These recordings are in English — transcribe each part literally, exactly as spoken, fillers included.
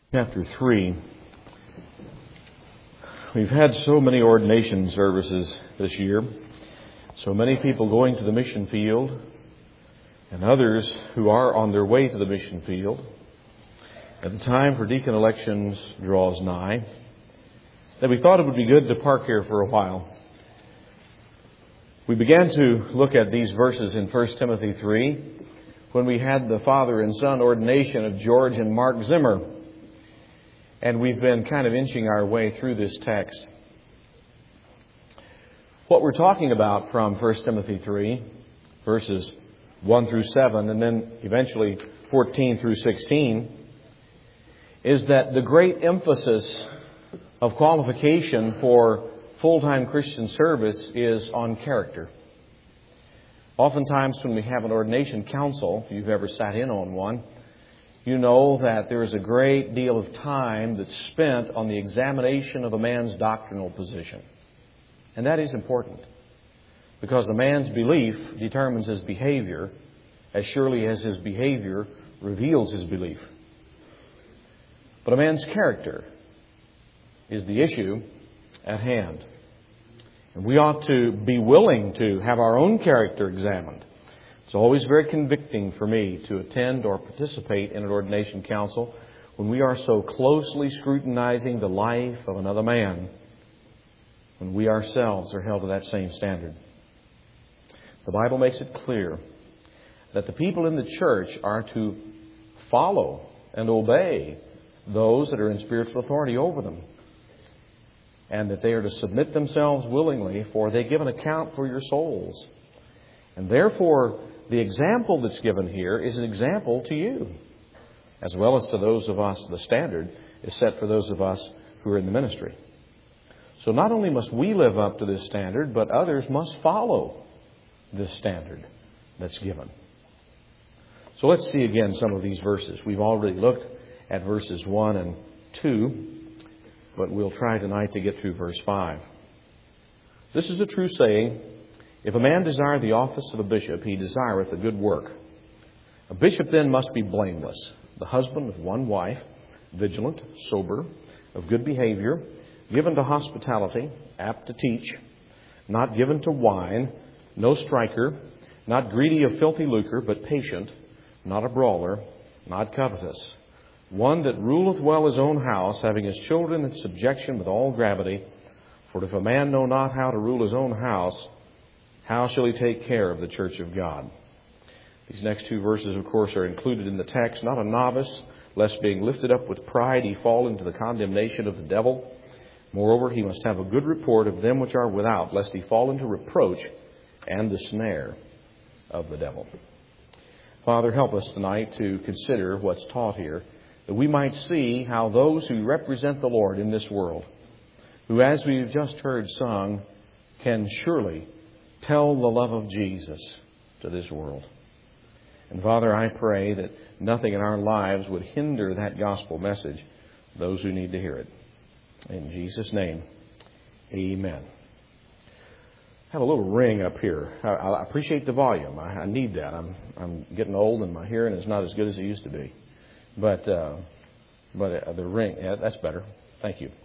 Chapter three. We've had so many ordination services this year, so many people going to the mission field, and others who are on their way to the mission field. At the time for deacon elections draws nigh, that we thought it would be good to park here for a while. We began to look at these verses in First Timothy three when we had the father and son ordination of George and Mark Zimmer. And we've been kind of inching our way through this text. What we're talking about from First Timothy three, verses one through seven, and then eventually fourteen through sixteen, is that the great emphasis of qualification for full-time Christian service is on character. Oftentimes when we have an ordination council, if you've ever sat in on one, you know that there is a great deal of time that's spent on the examination of a man's doctrinal position. And that is important, because a man's belief determines his behavior as surely as his behavior reveals his belief. But a man's character is the issue at hand. And we ought to be willing to have our own character examined. It's always very convicting for me to attend or participate in an ordination council when we are so closely scrutinizing the life of another man, when we ourselves are held to that same standard. The Bible makes it clear that the people in the church are to follow and obey those that are in spiritual authority over them, and that they are to submit themselves willingly, for they give an account for your souls. And therefore, the example that's given here is an example to you, as well as to those of us. The standard is set for those of us who are in the ministry. So not only must we live up to this standard, but others must follow this standard that's given. So let's see again some of these verses. We've already looked at verses one and two, but we'll try tonight to get through verse five. This is a true saying: if a man desire the office of a bishop, he desireth a good work. A bishop then must be blameless, the husband of one wife, vigilant, sober, of good behavior, given to hospitality, apt to teach, not given to wine, no striker, not greedy of filthy lucre, but patient, not a brawler, not covetous, one that ruleth well his own house, having his children in subjection with all gravity. For if a man know not how to rule his own house, how shall he take care of the church of God? These next two verses, of course, are included in the text. Not a novice, lest being lifted up with pride he fall into the condemnation of the devil. Moreover, he must have a good report of them which are without, lest he fall into reproach and the snare of the devil. Father, help us tonight to consider what's taught here, that we might see how those who represent the Lord in this world, who, as we've just heard sung, can surely tell the love of Jesus to this world. And Father, I pray that nothing in our lives would hinder that gospel message, those who need to hear it. In Jesus' name, amen. I have a little ring up here. I, I appreciate the volume. I, I need that. I'm I'm getting old and my hearing is not as good as it used to be. But uh, but uh, the ring, yeah, that's better. Thank you.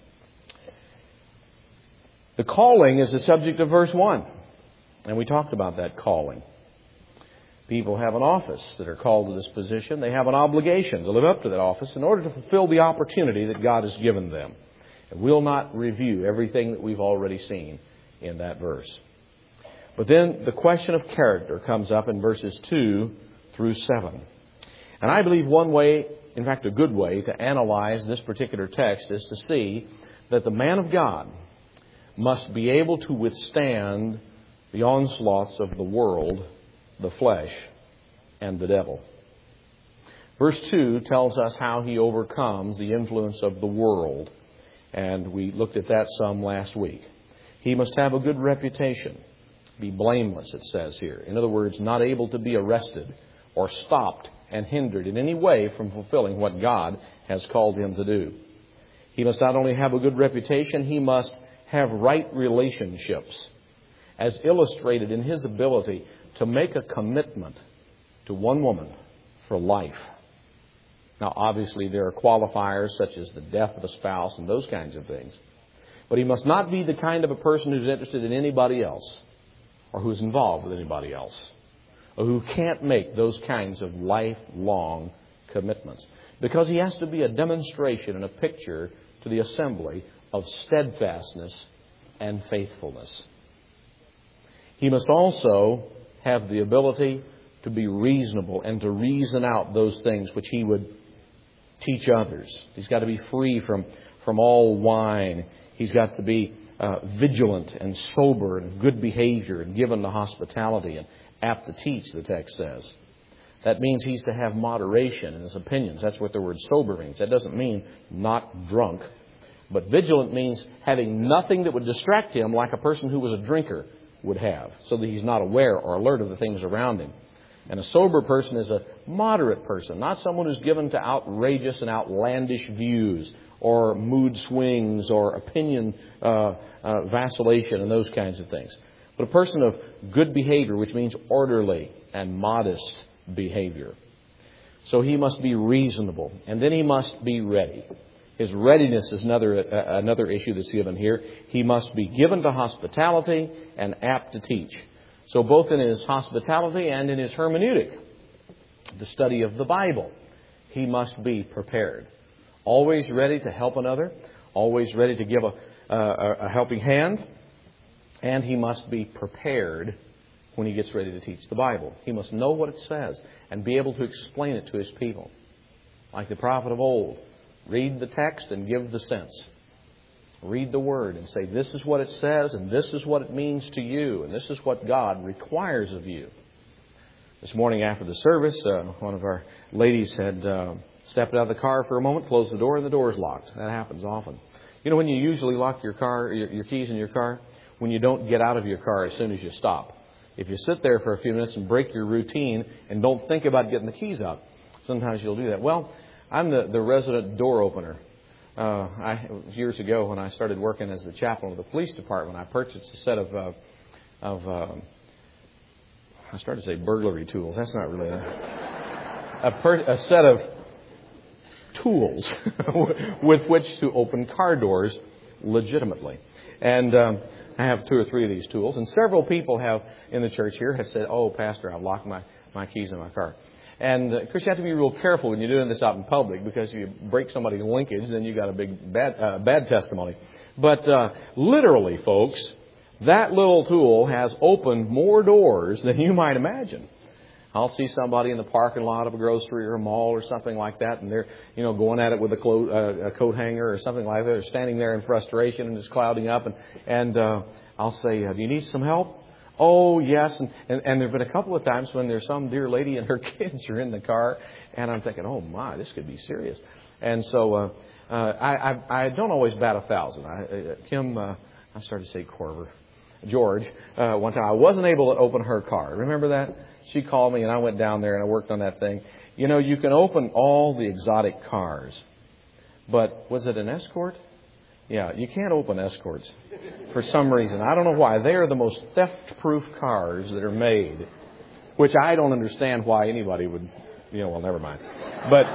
The calling is the subject of verse one. And we talked about that calling. People have an office that are called to this position. They have an obligation to live up to that office in order to fulfill the opportunity that God has given them. And we'll not review everything that we've already seen in that verse. But then the question of character comes up in verses two through seven. And I believe one way, in fact a good way, to analyze this particular text is to see that the man of God must be able to withstand the onslaughts of the world, the flesh, and the devil. Verse two tells us how he overcomes the influence of the world. And we looked at that some last week. He must have a good reputation. Be blameless, it says here. In other words, not able to be arrested or stopped and hindered in any way from fulfilling what God has called him to do. He must not only have a good reputation, he must have right relationships, as illustrated in his ability to make a commitment to one woman for life. Now, obviously, there are qualifiers such as the death of a spouse and those kinds of things. But he must not be the kind of a person who's interested in anybody else or who's involved with anybody else or who can't make those kinds of lifelong commitments. Because he has to be a demonstration and a picture to the assembly of steadfastness and faithfulness. He must also have the ability to be reasonable and to reason out those things which he would teach others. He's got to be free from, from all wine. He's got to be uh, vigilant and sober and good behavior and given to hospitality and apt to teach, the text says. That means he's to have moderation in his opinions. That's what the word sober means. That doesn't mean not drunk. But vigilant means having nothing that would distract him like a person who was a drinker would have, so that he's not aware or alert of the things around him. And a sober person is a moderate person, not someone who's given to outrageous and outlandish views or mood swings or opinion uh, uh, vacillation and those kinds of things. But a person of good behavior, which means orderly and modest behavior. So he must be reasonable, and then he must be ready. His readiness is another uh, another issue that's given here. He must be given to hospitality and apt to teach. So both in his hospitality and in his hermeneutic, the study of the Bible, he must be prepared. Always ready to help another, always ready to give a, a, a helping hand, and he must be prepared when he gets ready to teach the Bible. He must know what it says and be able to explain it to his people. Like the prophet of old, read the text and give the sense. Read the Word and say, this is what it says and this is what it means to you and this is what God requires of you. This morning after the service, uh, one of our ladies had uh, stepped out of the car for a moment, closed the door, and the door's locked. That happens often. You know when you usually lock your car, your, your keys in your car? When you don't get out of your car as soon as you stop. If you sit there for a few minutes and break your routine and don't think about getting the keys out, sometimes you'll do that. Well, I'm the, the resident door opener. Uh, I, years ago, when I started working as the chaplain of the police department, I purchased a set of, uh, of uh, I started to say burglary tools. That's not really a, a, per, a set of tools with which to open car doors legitimately. And um, I have two or three of these tools. And several people have in the church here have said, oh, Pastor, I've locked my, my keys in my car. And, uh, of course, you have to be real careful when you're doing this out in public, because if you break somebody's linkage, then you got a big bad uh, bad testimony. But uh, literally, folks, that little tool has opened more doors than you might imagine. I'll see somebody in the parking lot of a grocery or a mall or something like that, and they're, you know, going at it with a, clo- uh, a coat hanger or something like that. They're standing there in frustration and it's clouding up, and, and uh, I'll say, uh, do you need some help? Oh, yes. And, and, and there have been a couple of times when there's some dear lady and her kids are in the car, and I'm thinking, oh, my, this could be serious. And so uh, uh, I, I, I don't always bat a thousand. I, uh, Kim, uh, I started to say Corver, George, uh, one time I wasn't able to open her car. Remember that? She called me, and I went down there, and I worked on that thing. You know, you can open all the exotic cars, but was it an Escort? Yeah, you can't open Escorts for some reason. I don't know why. They are the most theft-proof cars that are made, which I don't understand why anybody would, you know, well, never mind. But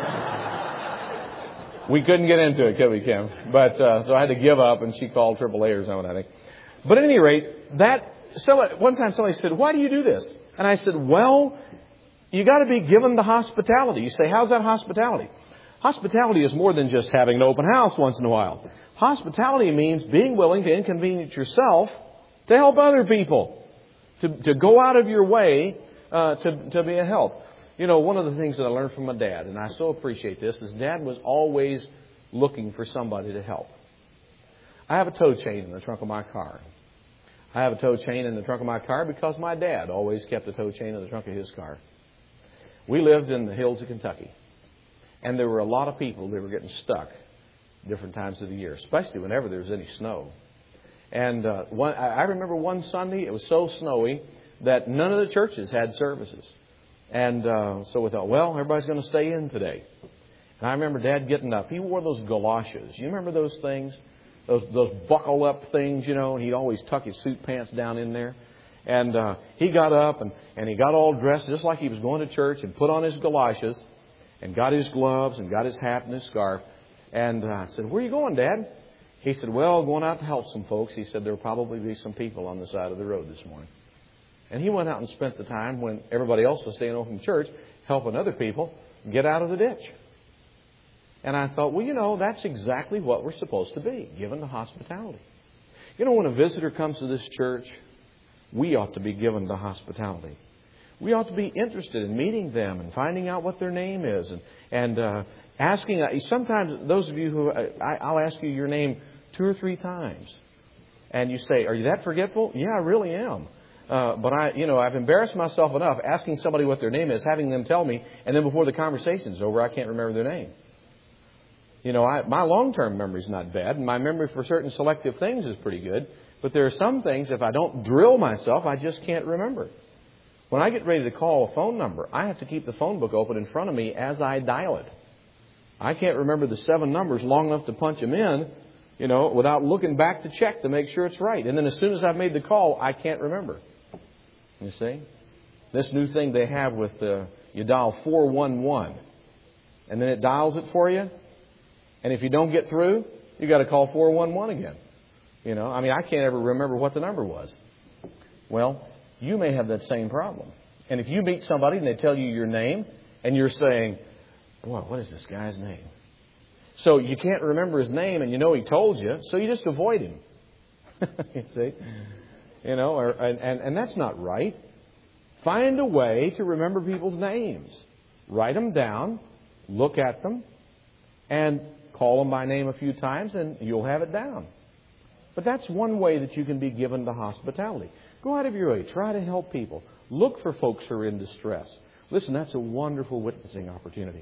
we couldn't get into it, could we, Kim? But uh, so I had to give up, and she called triple A or something, I think. But at any rate, that so one time somebody said, why do you do this? And I said, well, you got to be given the hospitality. You say, how's that hospitality? Hospitality is more than just having an open house once in a while. Hospitality means being willing to inconvenience yourself to help other people, to, to go out of your way uh, to, to be a help. You know, one of the things that I learned from my dad, and I so appreciate this, is Dad was always looking for somebody to help. I have a tow chain in the trunk of my car. I have a tow chain in the trunk of my car because my dad always kept a tow chain in the trunk of his car. We lived in the hills of Kentucky, and there were a lot of people that were getting stuck different times of the year, especially whenever there was any snow. And uh, one, I remember one Sunday, it was so snowy that none of the churches had services. And uh, so we thought, well, everybody's going to stay in today. And I remember Dad getting up. He wore those galoshes. You remember those things? Those those buckle-up things, you know, and he'd always tuck his suit pants down in there. And uh, he got up and, and he got all dressed just like he was going to church and put on his galoshes. and got his gloves and got his hat and his scarf. And uh, I said, "Where are you going, Dad?" He said, "Well, going out to help some folks." He said, "There'll probably be some people on the side of the road this morning." And he went out and spent the time when everybody else was staying home from church, helping other people get out of the ditch. And I thought, well, you know, that's exactly what we're supposed to be, given to hospitality. You know, when a visitor comes to this church, we ought to be given to hospitality. We ought to be interested in meeting them and finding out what their name is and, and uh, asking. Sometimes those of you who, I, I'll ask you your name two or three times. And you say, "Are you that forgetful?" "Yeah, I really am. Uh, but I, you know, I've embarrassed myself enough asking somebody what their name is, having them tell me, and then before the conversation's over, I can't remember their name. You know, I, my long-term memory's not bad, and my memory for certain selective things is pretty good. But there are some things, if I don't drill myself, I just can't remember. When I get ready to call a phone number, I have to keep the phone book open in front of me as I dial it. I can't remember the seven numbers long enough to punch them in, you know, without looking back to check to make sure it's right. And then as soon as I've made the call, I can't remember. You see? This new thing they have with, uh, you dial four one one, and then it dials it for you. And if you don't get through, you got to call four one one again. You know, I mean, I can't ever remember what the number was. Well, you may have that same problem. And if you meet somebody and they tell you your name, and you're saying, "Boy, what is this guy's name?" So you can't remember his name, and you know he told you, so you just avoid him. You see? You know, or, and, and, and that's not right. Find a way to remember people's names. Write them down, look at them, and call them by name a few times, and you'll have it down. But that's one way that you can be given to hospitality. Go out of your way. Try to help people. Look for folks who are in distress. Listen, that's a wonderful witnessing opportunity.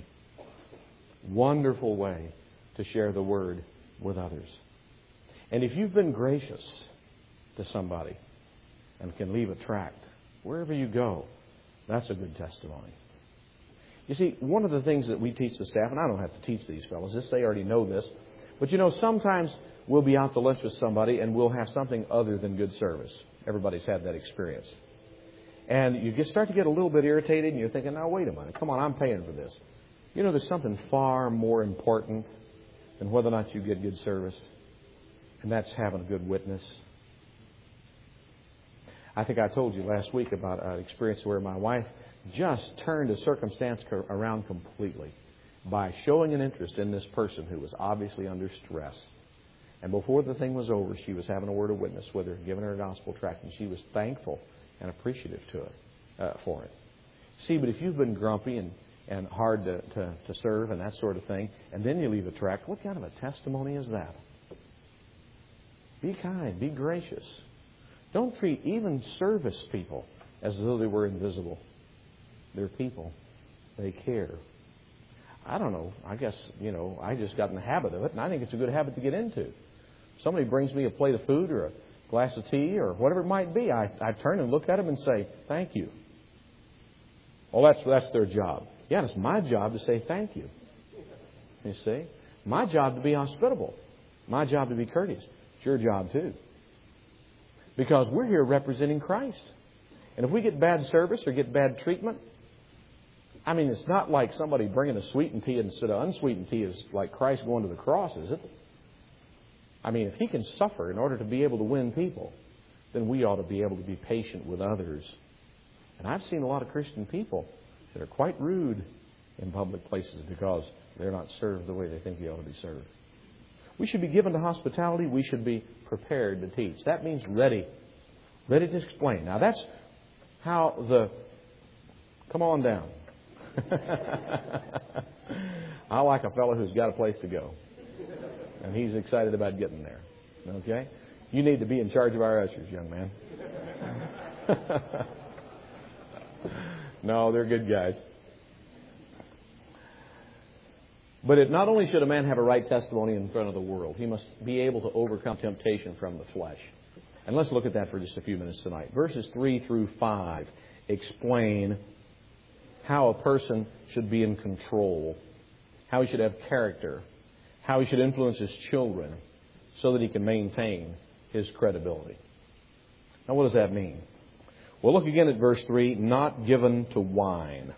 Wonderful way to share the word with others. And if you've been gracious to somebody and can leave a tract wherever you go, that's a good testimony. You see, one of the things that we teach the staff, and I don't have to teach these fellows this, they already know this, but you know, sometimes we'll be out to lunch with somebody and we'll have something other than good service. Everybody's had that experience. And you just start to get a little bit irritated and you're thinking, "Now, wait a minute, come on, I'm paying for this." You know, there's something far more important than whether or not you get good service, and that's having a good witness. I think I told you last week about an experience where my wife just turned a circumstance around completely by showing an interest in this person who was obviously under stress. And before the thing was over, she was having a word of witness with her, giving her a gospel tract, and she was thankful and appreciative to it, uh, for it. See, but if you've been grumpy and, and hard to, to, to serve and that sort of thing, and then you leave a tract, what kind of a testimony is that? Be kind, be gracious. Don't treat even service people as though they were invisible. They're people. They care. I don't know. I guess, you know, I just got in the habit of it, and I think it's a good habit to get into. Somebody brings me a plate of food or a glass of tea or whatever it might be, I, I turn and look at them and say, "Thank you." Well, that's, that's their job. Yeah, it's my job to say thank you. You see? My job to be hospitable. My job to be courteous. It's your job too. Because we're here representing Christ. And if we get bad service or get bad treatment, I mean, it's not like somebody bringing a sweetened tea instead of unsweetened tea is like Christ going to the cross, is it? I mean, if He can suffer in order to be able to win people, then we ought to be able to be patient with others. And I've seen a lot of Christian people that are quite rude in public places because they're not served the way they think they ought to be served. We should be given to hospitality. We should be prepared to teach. That means ready. Ready to explain. Now, that's how the... Come on down. I like a fellow who's got a place to go. And he's excited about getting there. Okay? You need to be in charge of our ushers, young man. No, they're good guys. But it not only should a man have a right testimony in front of the world, he must be able to overcome temptation from the flesh. And let's look at that for just a few minutes tonight. Verses three through five explain how a person should be in control, how he should have character, how he should influence his children so that he can maintain his credibility. Now, what does that mean? Well, look again at verse three, not given to wine.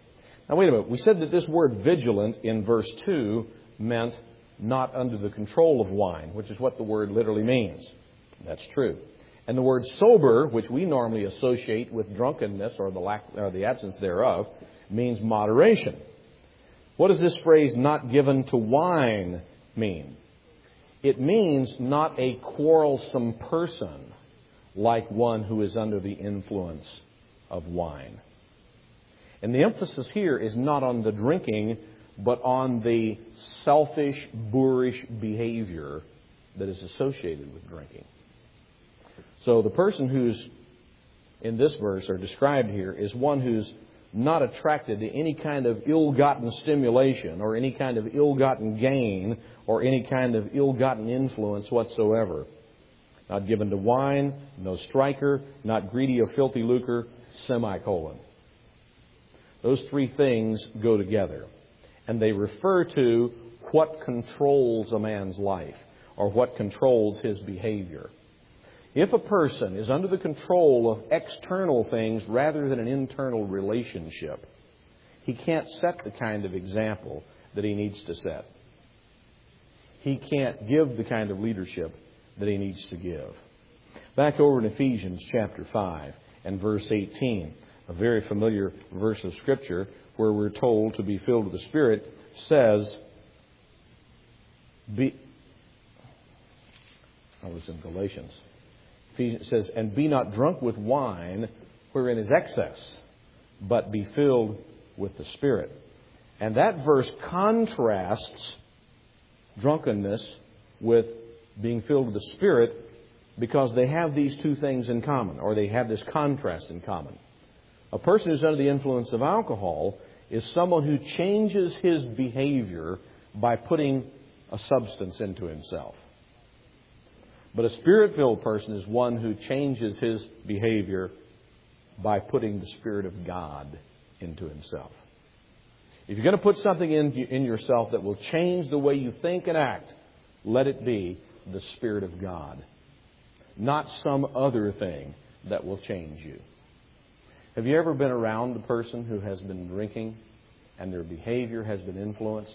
Now, wait a minute. We said that this word vigilant in verse two meant not under the control of wine, which is what the word literally means. That's true. And the word sober, which we normally associate with drunkenness or the lack or the absence thereof, means moderation. What does this phrase, not given to wine, mean? It means not a quarrelsome person like one who is under the influence of wine. And the emphasis here is not on the drinking, but on the selfish, boorish behavior that is associated with drinking. So the person who's in this verse or described here is one who's not attracted to any kind of ill-gotten stimulation or any kind of ill-gotten gain or any kind of ill-gotten influence whatsoever. Not given to wine, no striker, not greedy of filthy lucre, semicolon. Those three things go together. And they refer to what controls a man's life or what controls his behavior. If a person is under the control of external things rather than an internal relationship, he can't set the kind of example that he needs to set. He can't give the kind of leadership that he needs to give. Back over in Ephesians chapter five and verse eighteen, a very familiar verse of Scripture where we're told to be filled with the Spirit, says, be, I was in Galatians. Ephesians says, and be not drunk with wine wherein is excess, but be filled with the Spirit. And that verse contrasts drunkenness with being filled with the Spirit because they have these two things in common, or they have this contrast in common. A person who's under the influence of alcohol is someone who changes his behavior by putting a substance into himself. But a Spirit-filled person is one who changes his behavior by putting the Spirit of God into himself. If you're going to put something in, in yourself that will change the way you think and act, let it be the Spirit of God, not some other thing that will change you. Have you ever been around a person who has been drinking and their behavior has been influenced?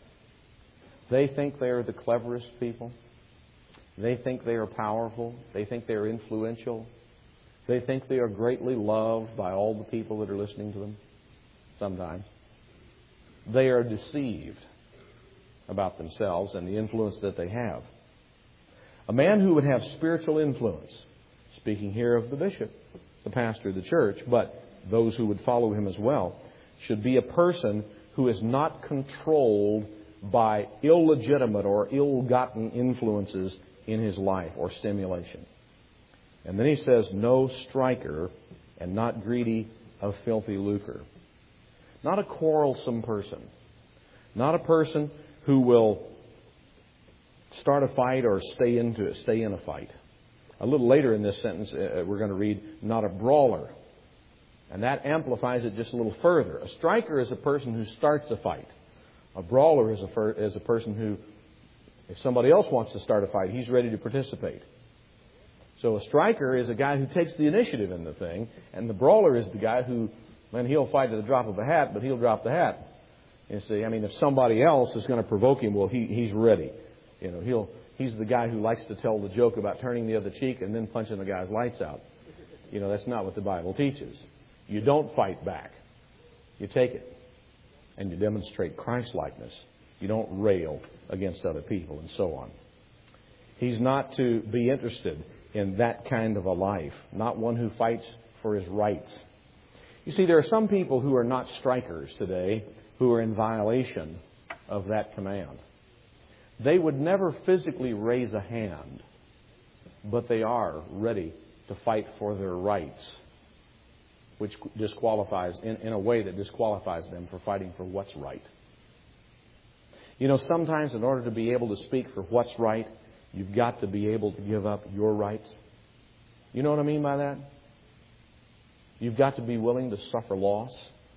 They think they are the cleverest people. They think they are powerful. They think they are influential. They think they are greatly loved by all the people that are listening to them. Sometimes. They are deceived about themselves and the influence that they have. A man who would have spiritual influence, speaking here of the bishop, the pastor of the church, but those who would follow him as well, should be a person who is not controlled by illegitimate or ill-gotten influences in his life or stimulation. And then he says, no striker and not greedy of filthy lucre. Not a quarrelsome person. Not a person who will start a fight or stay into it, stay in a fight. A little later in this sentence, uh, we're going to read, not a brawler. And that amplifies it just a little further. A striker is a person who starts a fight. A brawler is a, fir- is a person who, if somebody else wants to start a fight, he's ready to participate. So a striker is a guy who takes the initiative in the thing, and the brawler is the guy who, man, he'll fight at the drop of a hat, but he'll drop the hat. You see, I mean, if somebody else is going to provoke him, well, he, he's ready. You know, he'll he's the guy who likes to tell the joke about turning the other cheek and then punching the guy's lights out. You know, that's not what the Bible teaches. You don't fight back. You take it. And you demonstrate Christ-likeness. You don't rail against other people and so on. He's not to be interested in that kind of a life. Not one who fights for his rights. You see, there are some people who are not strikers today who are in violation of that command. They would never physically raise a hand, but they are ready to fight for their rights, which disqualifies, in, in a way that disqualifies them for fighting for what's right. You know, sometimes in order to be able to speak for what's right, you've got to be able to give up your rights. You know what I mean by that? You've got to be willing to suffer loss.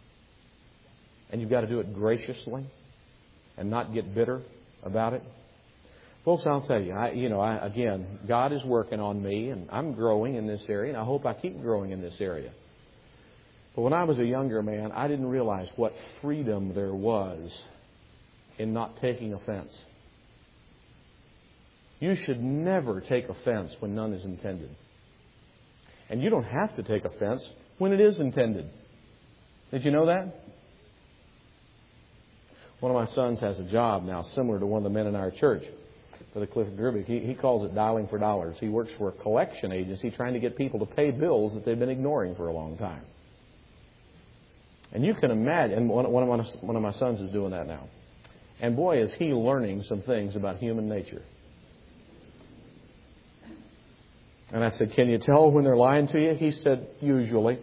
And you've got to do it graciously and not get bitter about it. Folks, I'll tell you, I, you know, I, again, God is working on me and I'm growing in this area and I hope I keep growing in this area. But when I was a younger man, I didn't realize what freedom there was in not taking offense. You should never take offense when none is intended. And you don't have to take offense when it is intended. Did you know that? One of my sons has a job now similar to one of the men in our church for the Clifford Gerbic. He, he calls it dialing for dollars. He works for a collection agency trying to get people to pay bills that they've been ignoring for a long time. And you can imagine, and one, one, of my, one of my sons is doing that now. And boy, is he learning some things about human nature. And I said, can you tell when they're lying to you? He said, usually.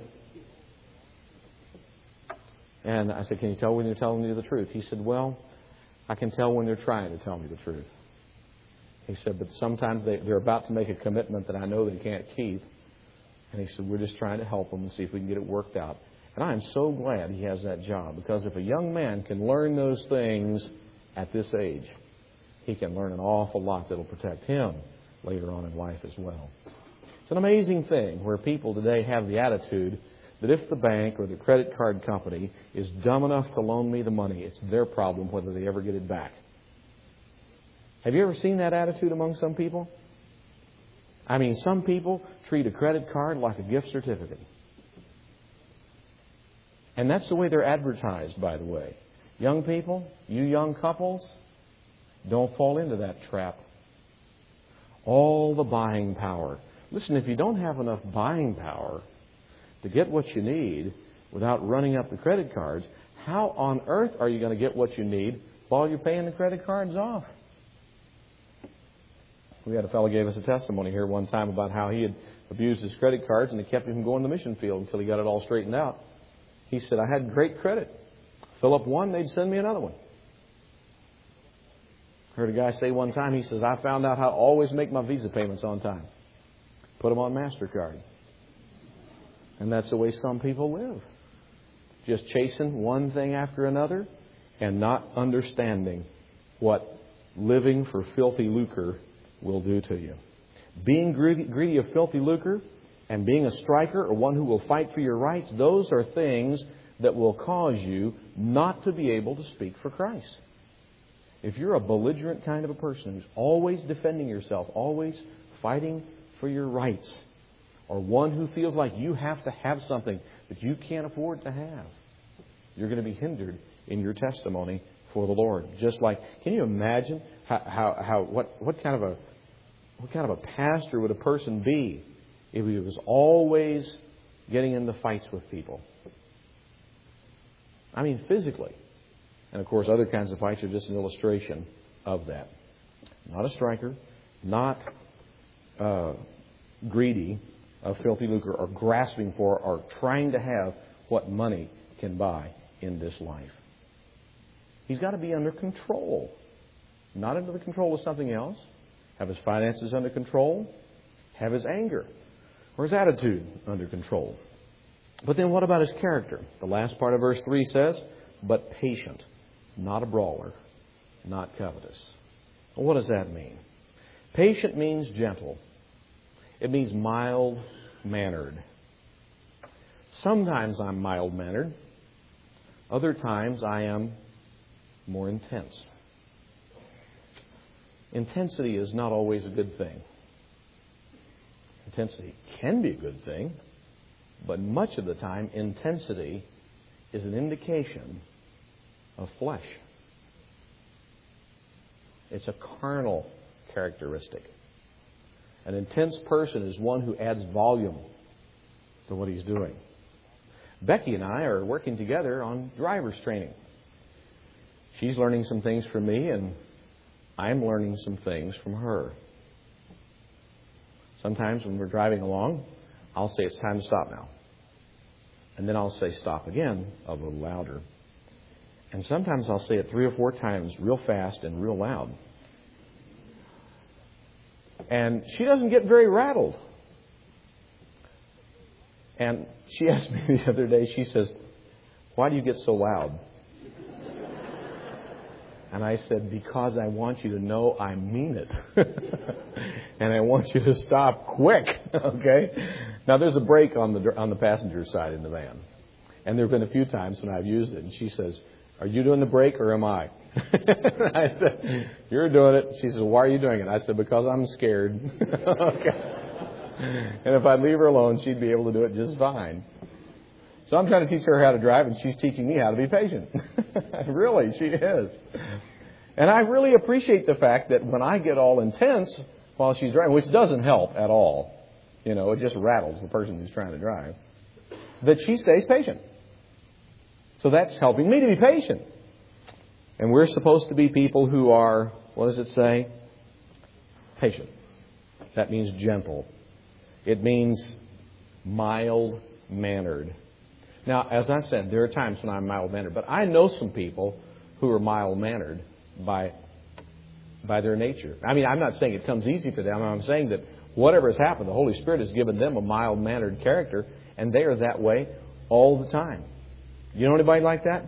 And I said, can you tell when they're telling you the truth? He said, well, I can tell when they're trying to tell me the truth. He said, but sometimes they, they're about to make a commitment that I know they can't keep. And he said, we're just trying to help them and see if we can get it worked out. And I am so glad he has that job, because if a young man can learn those things at this age, he can learn an awful lot that will protect him later on in life as well. It's an amazing thing where people today have the attitude that if the bank or the credit card company is dumb enough to loan me the money, it's their problem whether they ever get it back. Have you ever seen that attitude among some people? I mean, some people treat a credit card like a gift certificate. And that's the way they're advertised, by the way. Young people, you young couples, don't fall into that trap. All the buying power. Listen, if you don't have enough buying power to get what you need without running up the credit cards, how on earth are you going to get what you need while you're paying the credit cards off? We had a fellow gave us a testimony here one time about how he had abused his credit cards and it kept him from going to the mission field until he got it all straightened out. He said, I had great credit. Fill up one, they'd send me another one. Heard a guy say one time, he says, I found out how to always make my Visa payments on time. Put them on MasterCard. And that's the way some people live. Just chasing one thing after another and not understanding what living for filthy lucre will do to you. Being greedy, greedy of filthy lucre and being a striker or one who will fight for your rights, those are things that will cause you not to be able to speak for Christ. If you're a belligerent kind of a person who's always defending yourself, always fighting for your rights, or one who feels like you have to have something that you can't afford to have, you're going to be hindered in your testimony for the Lord. Just like, can you imagine how, how, how what, what kind of a what kind of a pastor would a person be if he was always getting into fights with people? I mean, physically. And of course, other kinds of fights are just an illustration of that. Not a striker, not uh, greedy of filthy lucre, or grasping for, or trying to have what money can buy in this life. He's got to be under control, not under the control of something else. Have his finances under control, have his anger or his attitude under control. But then what about his character? The last part of verse three says, but patient, not a brawler, not covetous. Well, what does that mean? Patient means gentle. It means mild-mannered. Sometimes I'm mild-mannered. Other times I am more intense. Intensity is not always a good thing. Intensity can be a good thing, but much of the time, intensity is an indication of flesh. It's a carnal characteristic. An intense person is one who adds volume to what he's doing. Becky and I are working together on driver's training. She's learning some things from me, and I'm learning some things from her. Sometimes when we're driving along, I'll say it's time to stop now. And then I'll say stop again, a little louder. And sometimes I'll say it three or four times real fast and real loud. And she doesn't get very rattled. And she asked me the other day, she says, why do you get so loud? And I said, because I want you to know I mean it. And I want you to stop quick. Okay? Now, there's a brake on the on the passenger side in the van. And there have been a few times when I've used it, and she says, "Are you doing the break or am I?" I said, "You're doing it." She says, "Why are you doing it?" I said, "Because I'm scared." Okay. And if I'd leave her alone, she'd be able to do it just fine. So I'm trying to teach her how to drive, and she's teaching me how to be patient. Really, she is. And I really appreciate the fact that when I get all intense while she's driving, which doesn't help at all, you know, it just rattles the person who's trying to drive, that she stays patient. So that's helping me to be patient. And we're supposed to be people who are, what does it say? Patient. That means gentle. It means mild-mannered. Now, as I said, there are times when I'm mild-mannered, but I know some people who are mild-mannered by by their nature. I mean, I'm not saying it comes easy for them. I'm saying that whatever has happened, the Holy Spirit has given them a mild-mannered character, and they are that way all the time. You know anybody like that?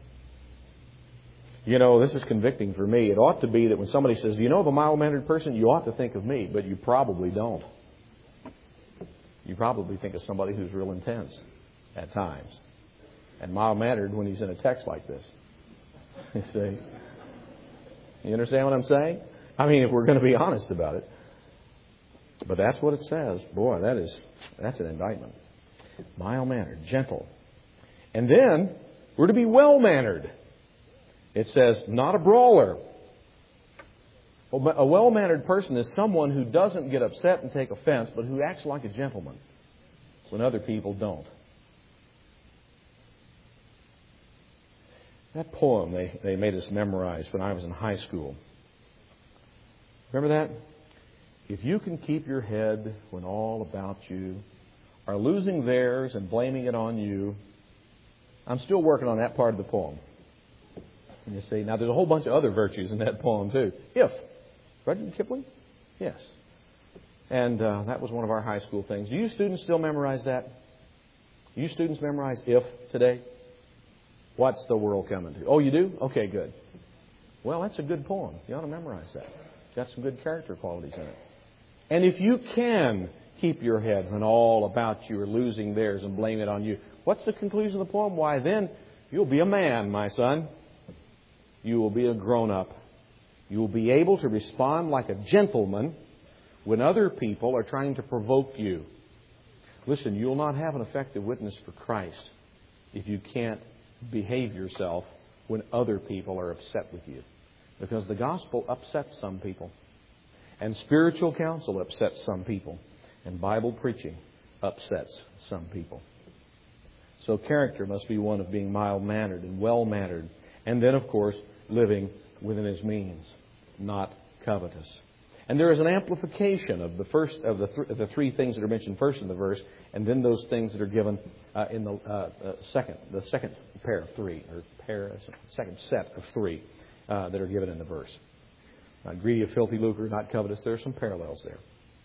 You know, this is convicting for me. It ought to be that when somebody says, "Do you know of a mild-mannered person?" you ought to think of me, but you probably don't. You probably think of somebody who's real intense at times. And mild-mannered when he's in a text like this. You see? You understand what I'm saying? I mean, if we're going to be honest about it. But that's what it says. Boy, that is, that's an indictment. Mild-mannered, gentle. And then, we're to be well-mannered. It says, not a brawler. A well-mannered person is someone who doesn't get upset and take offense, but who acts like a gentleman when other people don't. That poem they, they made us memorize when I was in high school. Remember that? If you can keep your head when all about you are losing theirs and blaming it on you. I'm still working on that part of the poem. And you see, now there's a whole bunch of other virtues in that poem too. If. Rudyard Kipling? Yes. And uh, that was one of our high school things. Do you students still memorize that? Do you students memorize if today? What's the world coming to? Oh, you do? Okay, good. Well, that's a good poem. You ought to memorize that. It's got some good character qualities in it. And if you can keep your head when all about you are losing theirs and blame it on you, what's the conclusion of the poem? Why, then you'll be a man, my son. You will be a grown-up. You will be able to respond like a gentleman when other people are trying to provoke you. Listen, you'll not have an effective witness for Christ if you can't behave yourself when other people are upset with you. Because the gospel upsets some people. And spiritual counsel upsets some people. And Bible preaching upsets some people. So character must be one of being mild-mannered and well-mannered. And then, of course, living within his means, not covetous. And there is an amplification of the first of the, th- the three things that are mentioned first in the verse, and then those things that are given uh, in the uh, uh, second, the second pair of three, or pair, second set of three uh, that are given in the verse. Not greedy of filthy lucre, not covetous. There are some parallels there.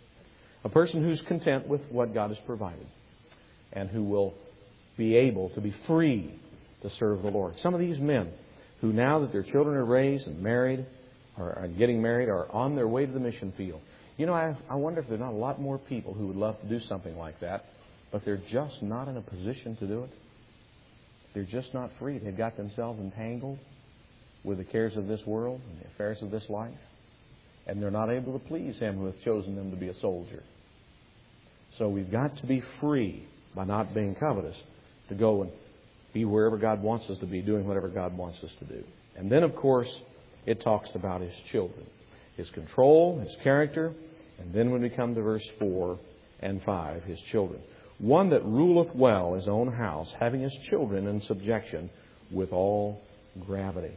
A person who's content with what God has provided, and who will be able to be free to serve the Lord. Some of these men who, now that their children are raised and married, or are getting married, are on their way to the mission field. You know, I, I wonder if there are not a lot more people who would love to do something like that, but they're just not in a position to do it. They're just not free. They've got themselves entangled with the cares of this world and the affairs of this life. And they're not able to please Him who hath chosen them to be a soldier. So we've got to be free by not being covetous to go and be wherever God wants us to be, doing whatever God wants us to do. And then, of course, it talks about His children, His control, His character, and then when we come to verse four and five, His children. One that ruleth well his own house, having his children in subjection with all gravity.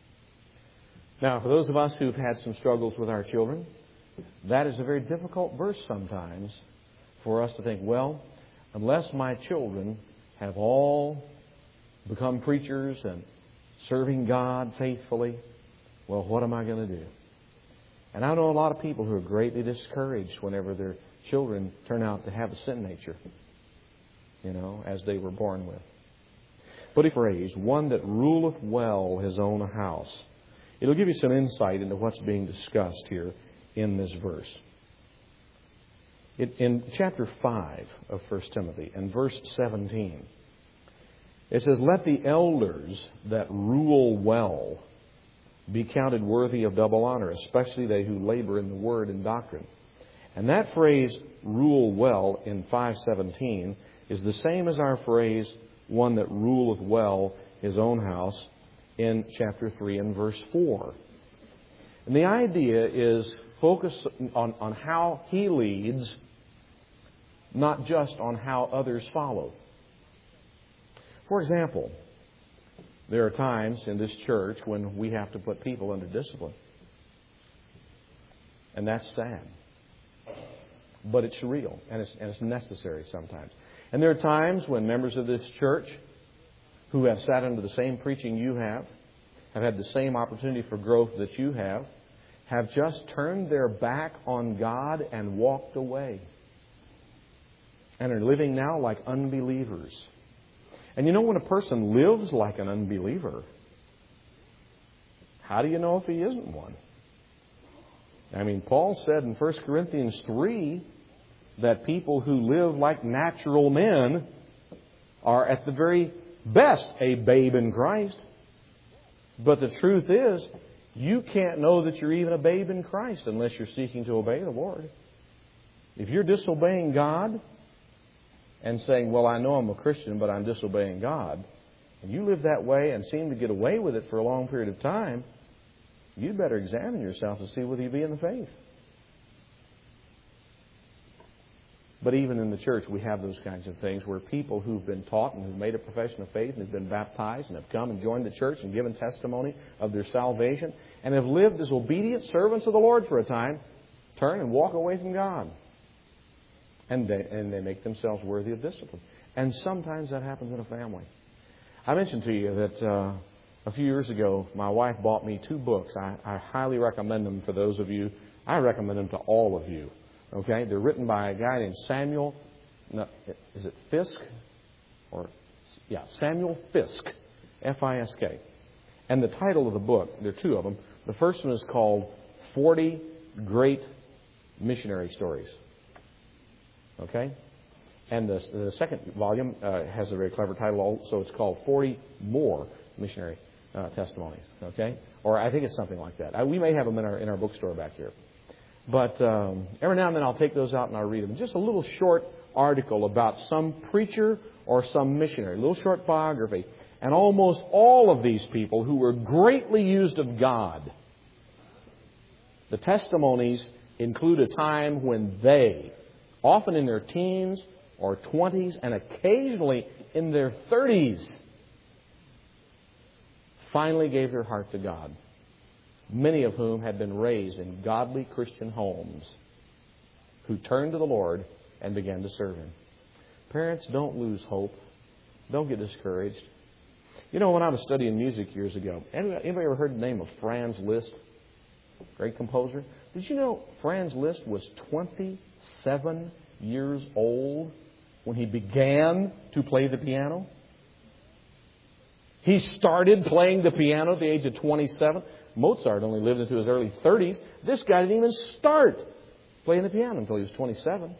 Now, for those of us who've had some struggles with our children, that is a very difficult verse sometimes for us to think, well, unless my children have all become preachers and serving God faithfully, well, what am I going to do? And I know a lot of people who are greatly discouraged whenever their children turn out to have a sin nature, you know, as they were born with. But a phrase, one that ruleth well his own house. It'll give you some insight into what's being discussed here in this verse. It, in chapter five of First Timothy and verse seventeen, It says, let the elders that rule well be counted worthy of double honor, especially they who labor in the word and doctrine. And that phrase, rule well, in five seventeen, is the same as our phrase, one that ruleth well his own house, in chapter three and verse four. And the idea is focus on, on how he leads, not just on how others follow. For example, there are times in this church when we have to put people under discipline. And that's sad. But it's real, and it's, and it's necessary sometimes. And there are times when members of this church who have sat under the same preaching you have, have had the same opportunity for growth that you have, have just turned their back on God and walked away. And are living now like unbelievers. And you know, when a person lives like an unbeliever, how do you know if he isn't one? I mean, Paul said in First Corinthians three that people who live like natural men are at the very best a babe in Christ. But the truth is, you can't know that you're even a babe in Christ unless you're seeking to obey the Lord. If you're disobeying God and saying, well, I know I'm a Christian, but I'm disobeying God, and you live that way and seem to get away with it for a long period of time, you'd better examine yourself to see whether you be in the faith. But even in the church, we have those kinds of things where people who've been taught and who've made a profession of faith and have been baptized and have come and joined the church and given testimony of their salvation and have lived as obedient servants of the Lord for a time, turn and walk away from God. And they, and they make themselves worthy of discipline. And sometimes that happens in a family. I mentioned to you that uh, a few years ago, my wife bought me two books. I, I highly recommend them for those of you. I recommend them to all of you. Okay? They're written by a guy named Samuel, no, is it Fisk? Or, yeah, Samuel Fisk. F I S K. And the title of the book, there are two of them. The first one is called forty Great Missionary Stories. Okay? And the, the second volume uh, has a very clever title also. It's called forty More Missionary uh, Testimonies. Okay? Or I think it's something like that. I, we may have them in our, in our bookstore back here. But um, every now and then I'll take those out and I'll read them. Just a little short article about some preacher or some missionary. A little short biography. And almost all of these people who were greatly used of God, the testimonies include a time when they, often in their teens or twenties and occasionally in their thirties, finally gave their heart to God. Many of whom had been raised in godly Christian homes, who turned to the Lord and began to serve Him. Parents, don't lose hope. Don't get discouraged. You know, when I was studying music years ago, anybody, anybody ever heard the name of Franz Liszt? Great composer. Did you know Franz Liszt was twenty-seven years old when he began to play the piano? He started playing the piano at the age of twenty-seven. Mozart only lived into his early thirties. This guy didn't even start playing the piano until he was twenty-seven.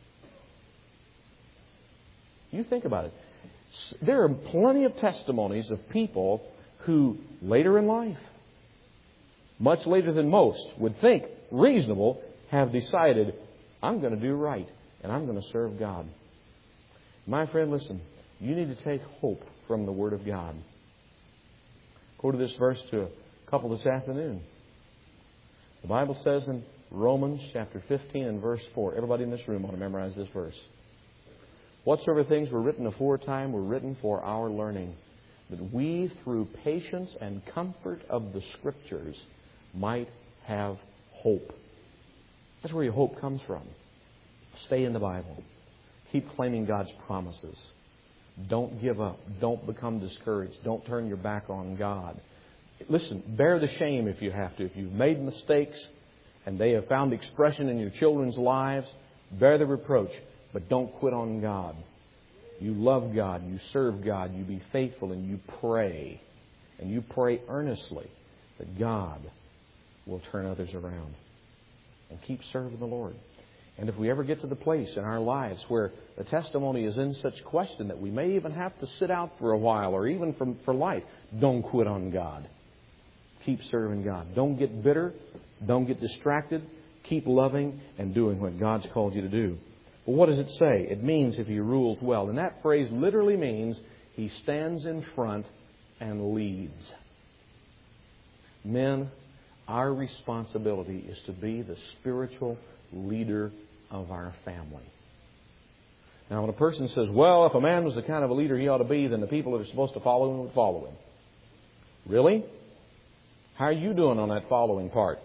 You think about it. There are plenty of testimonies of people who later in life, much later than most would think reasonable, have decided, I'm going to do right and I'm going to serve God. My friend, listen, you need to take hope from the Word of God. Go to this verse to a couple this afternoon. The Bible says in Romans chapter fifteen and verse four. Everybody in this room ought to memorize this verse. Whatsoever things were written aforetime were written for our learning, that we through patience and comfort of the Scriptures might have hope. That's where your hope comes from. Stay in the Bible. Keep claiming God's promises. Don't give up. Don't become discouraged. Don't turn your back on God. Listen, bear the shame if you have to. If you've made mistakes and they have found expression in your children's lives, bear the reproach, but don't quit on God. You love God, you serve God, you be faithful, and you pray. And you pray earnestly that God will turn others around. And keep serving the Lord. And if we ever get to the place in our lives where the testimony is in such question that we may even have to sit out for a while or even for, for life, don't quit on God. Keep serving God. Don't get bitter. Don't get distracted. Keep loving and doing what God's called you to do. Well, what does it say? It means if He rules well. And that phrase literally means He stands in front and leads. Men, our responsibility is to be the spiritual leader of our family. Now, when a person says, well, if a man was the kind of a leader he ought to be, then the people that are supposed to follow him would follow him. Really? How are you doing on that following part?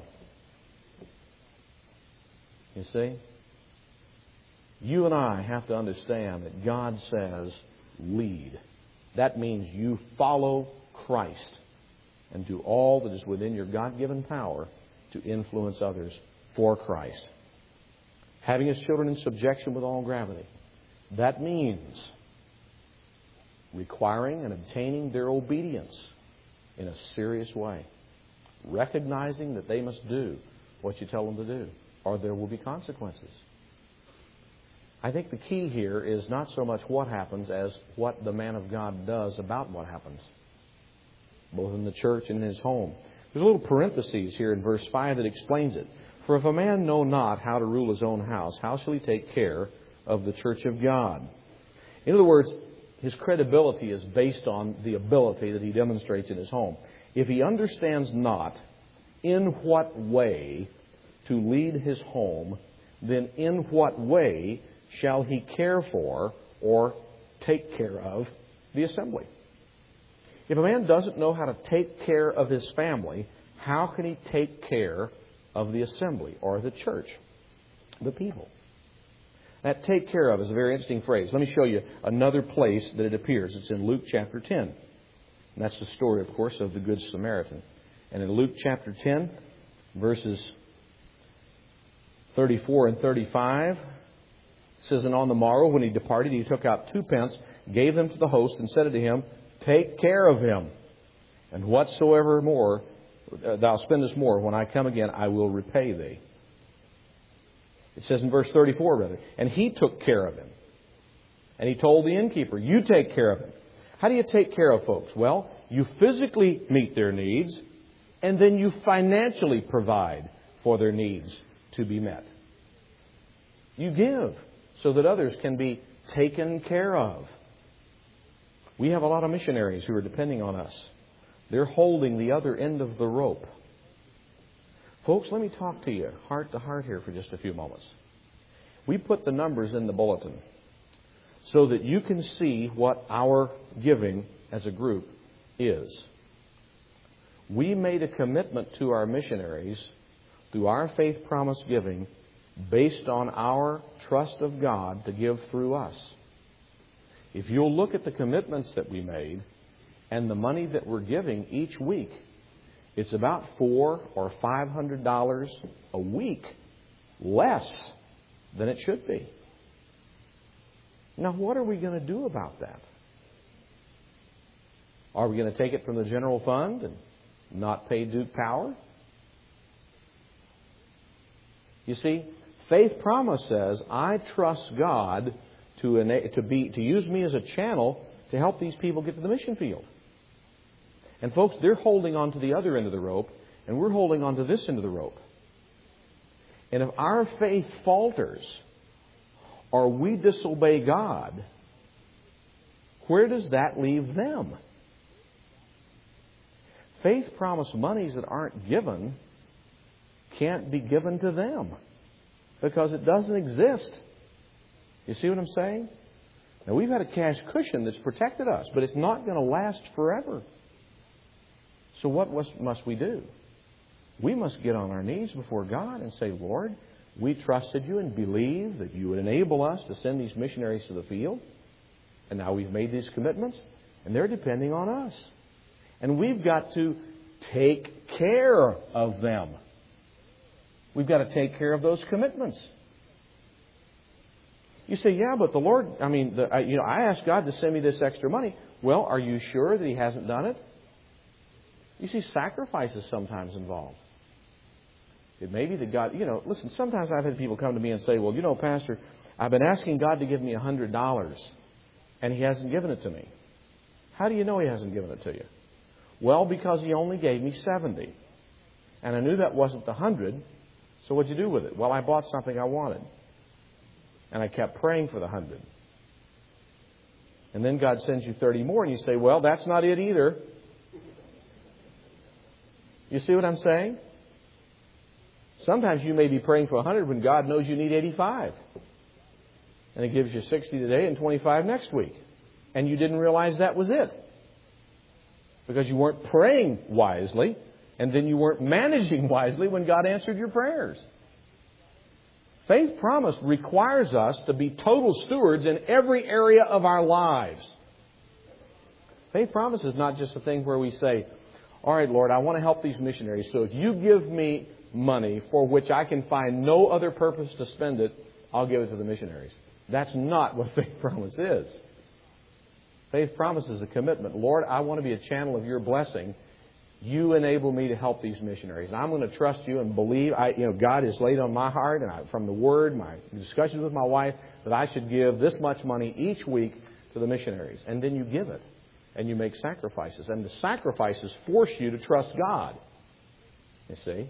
You see? You and I have to understand that God says, lead. That means you follow Christ and do all that is within your God-given power to influence others for Christ. Having His children in subjection with all gravity. That means requiring and obtaining their obedience in a serious way. Recognizing that they must do what you tell them to do, or there will be consequences. I think the key here is not so much what happens as what the man of God does about what happens, both in the church and in his home. There's a little parenthesis here in verse five that explains it. For if a man know not how to rule his own house, how shall he take care of the church of God? In other words, his credibility is based on the ability that he demonstrates in his home. If he understands not in what way to lead his home, then in what way shall he care for or take care of the assembly? If a man doesn't know how to take care of his family, how can he take care of the assembly or the church, the people? That take care of is a very interesting phrase. Let me show you another place that it appears. It's in Luke chapter ten. And that's the story, of course, of the Good Samaritan. And in Luke chapter ten, verses thirty-four and thirty-five, it says, And on the morrow when he departed, he took out two pence, gave them to the host, and said unto him, Take care of him, and whatsoever more thou spendest more, when I come again, I will repay thee. It says in verse thirty-four, rather, and he took care of him. And he told the innkeeper, You take care of him. How do you take care of folks? Well, you physically meet their needs, and then you financially provide for their needs to be met. You give so that others can be taken care of. We have a lot of missionaries who are depending on us. They're holding the other end of the rope. Folks, let me talk to you heart to heart here for just a few moments. We put the numbers in the bulletin so that you can see what our giving as a group is. We made a commitment to our missionaries through our faith promise giving based on our trust of God to give through us. If you'll look at the commitments that we made and the money that we're giving each week, it's about four or five hundred dollars a week less than it should be. Now, what are we going to do about that? Are we going to take it from the general fund and not pay Duke Power? You see, faith promise says, I trust God to ena- to be to use me as a channel to help these people get to the mission field. And folks, they're holding on to the other end of the rope, and we're holding on to this end of the rope. And if our faith falters, or we disobey God, where does that leave them? Faith promise monies that aren't given can't be given to them because it doesn't exist. You see what I'm saying? Now, we've had a cash cushion that's protected us, but it's not going to last forever. So what must we do? We must get on our knees before God and say, Lord, we trusted you and believe that you would enable us to send these missionaries to the field. And now we've made these commitments, and they're depending on us. And we've got to take care of them. We've got to take care of those commitments. You say, yeah, but the Lord, I mean, the, I, you know, I asked God to send me this extra money. Well, are you sure that He hasn't done it? You see, sacrifice is sometimes involved. It may be that God, you know, listen, sometimes I've had people come to me and say, well, you know, Pastor, I've been asking God to give me one hundred dollars, and He hasn't given it to me. How do you know He hasn't given it to you? Well, because He only gave me seventy. And I knew that wasn't the one hundred, so what'd you do with it? Well, I bought something I wanted. And I kept praying for the one hundred. And then God sends you thirty more, and you say, well, that's not it either. You see what I'm saying? Sometimes you may be praying for one hundred when God knows you need eighty-five. And He gives you sixty today and twenty-five next week. And you didn't realize that was it. Because you weren't praying wisely, and then you weren't managing wisely when God answered your prayers. Faith promise requires us to be total stewards in every area of our lives. Faith promise is not just a thing where we say, all right, Lord, I want to help these missionaries, so if you give me money for which I can find no other purpose to spend it, I'll give it to the missionaries. That's not what faith promise is. Faith promise is a commitment. Lord, I want to be a channel of your blessing. You enable me to help these missionaries. I'm going to trust you and believe. I, you know, God has laid on my heart, and I, from the Word, my discussions with my wife, that I should give this much money each week to the missionaries. And then you give it, and you make sacrifices. And the sacrifices force you to trust God. You see?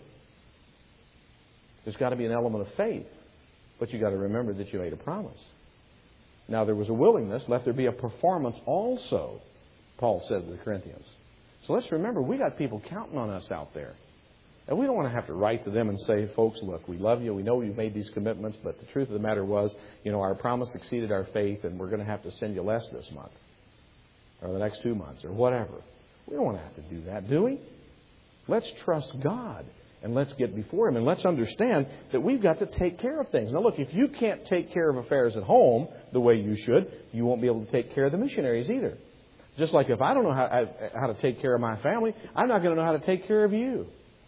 There's got to be an element of faith. But you've got to remember that you made a promise. Now, there was a willingness. Let there be a performance also, Paul said to the Corinthians. So let's remember, we got people counting on us out there. And we don't want to have to write to them and say, folks, look, we love you. We know you've made these commitments. But the truth of the matter was, you know, our promise exceeded our faith, and we're going to have to send you less this month. Or the next two months, or whatever. We don't want to have to do that, do we? Let's trust God. And let's get before Him. And let's understand that we've got to take care of things. Now look, if you can't take care of affairs at home the way you should, you won't be able to take care of the missionaries either. Just like if I don't know how, how to take care of my family, I'm not going to know how to take care of you.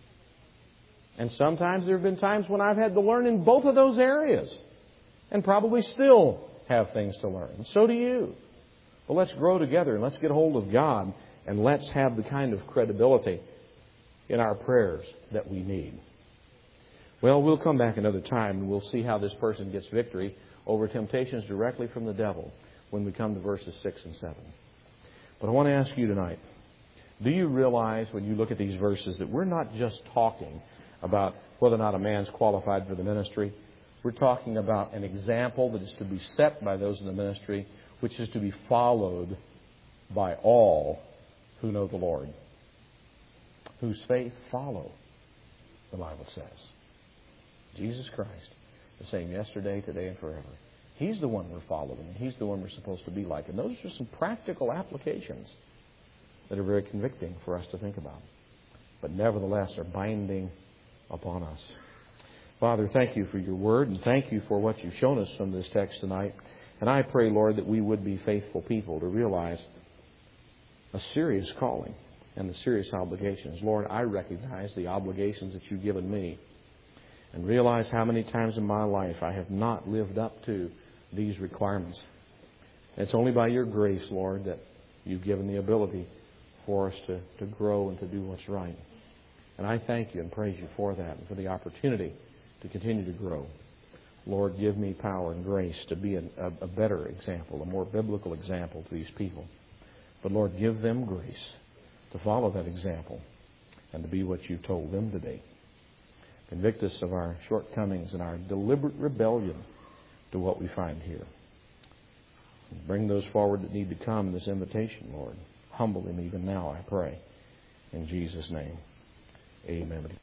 And sometimes there have been times when I've had to learn in both of those areas. And probably still have things to learn. And so do you. But let's grow together and let's get hold of God. And let's have the kind of credibility in our prayers that we need. Well, we'll come back another time and we'll see how this person gets victory over temptations directly from the devil when we come to verses six and seven. But I want to ask you tonight, do you realize when you look at these verses that we're not just talking about whether or not a man's qualified for the ministry? We're talking about an example that is to be set by those in the ministry, which is to be followed by all who know the Lord, whose faith follow, the Bible says. Jesus Christ, the same yesterday, today, and forever. He's the one we're following. He's the one we're supposed to be like. And those are some practical applications that are very convicting for us to think about, but nevertheless are binding upon us. Father, thank you for your word, and thank you for what you've shown us from this text tonight. And I pray, Lord, that we would be faithful people to realize a serious calling and the serious obligations. Lord, I recognize the obligations that you've given me and realize how many times in my life I have not lived up to these requirements. And it's only by your grace, Lord, that you've given the ability for us to, to grow and to do what's right. And I thank you and praise you for that and for the opportunity to continue to grow. Lord, give me power and grace to be a, a better example, a more biblical example to these people. But Lord, give them grace to follow that example and to be what you've told them to be. Convict us of our shortcomings and our deliberate rebellion to what we find here. And bring those forward that need to come in this invitation, Lord. Humble them even now, I pray. In Jesus' name, amen.